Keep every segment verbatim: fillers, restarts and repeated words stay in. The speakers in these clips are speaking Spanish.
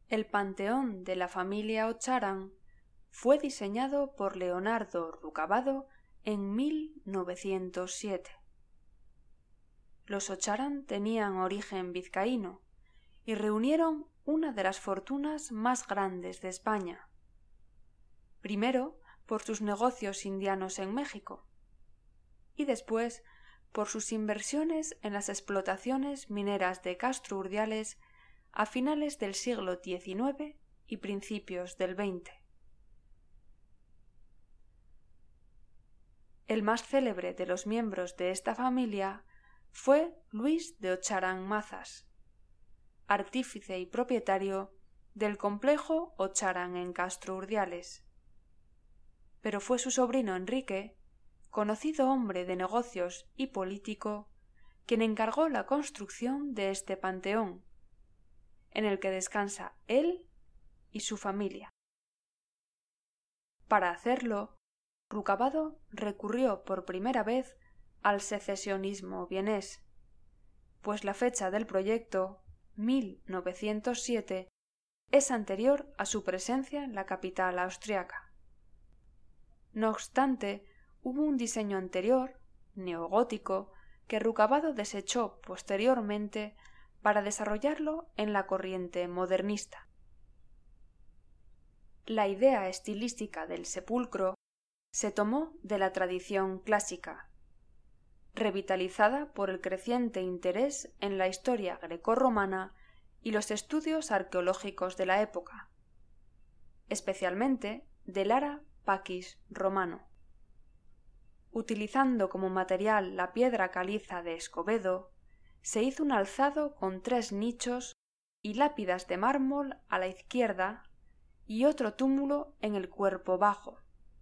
El panteón de la familia Ocharan fue diseñado por Leonardo Rucabado en mil novecientos siete. Los Ocharan tenían origen vizcaíno y reunieron una de las fortunas más grandes de España. Primero por sus negocios indianos en México y después por sus inversiones en las explotaciones mineras de Castro Urdiales a finales del siglo diecinueve y principios del veinte. El más célebre de los miembros de esta familia fue Luis de Ocharan Mazas, artífice y propietario del complejo Ocharan en Castro Urdiales. Pero fue su sobrino Enrique, conocido hombre de negocios y político, quien encargó la construcción de este panteón, en el que descansa él y su familia. Para hacerlo, Rucabado recurrió por primera vez al secesionismo vienés, pues la fecha del proyecto, mil novecientos siete, es anterior a su presencia en la capital austriaca. No obstante, hubo un diseño anterior, neogótico, que Rucabado desechó posteriormente para desarrollarlo en la corriente modernista. La idea estilística del sepulcro se tomó de la tradición clásica, revitalizada por el creciente interés en la historia grecorromana y los estudios arqueológicos de la época, especialmente del Ara Pacis romano. Utilizando como material la piedra caliza de Escobedo, se hizo un alzado con tres nichos y lápidas de mármol a la izquierda y otro túmulo en el cuerpo bajo.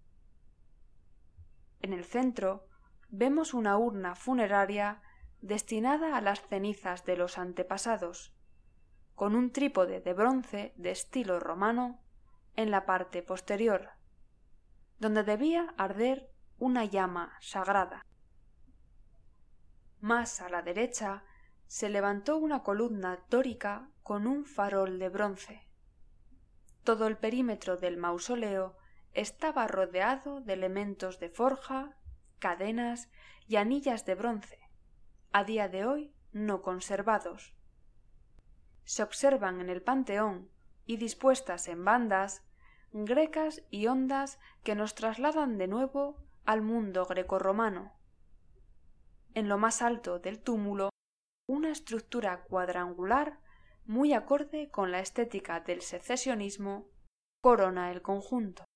En el centro vemos una urna funeraria destinada a las cenizas de los antepasados, con un trípode de bronce de estilo romano en la parte posterior, donde debía arder una llama sagrada. Más a la derecha se levantó una columna dórica con un farol de bronce. Todo el perímetro del mausoleo estaba rodeado de elementos de forja, cadenas y anillas de bronce, a día de hoy no conservados. Se observan en el panteón, y dispuestas en bandas, grecas y hondas que nos trasladan de nuevo al mundo grecorromano. En lo más alto del túmulo, una estructura cuadrangular muy acorde con la estética del secesionismo corona el conjunto.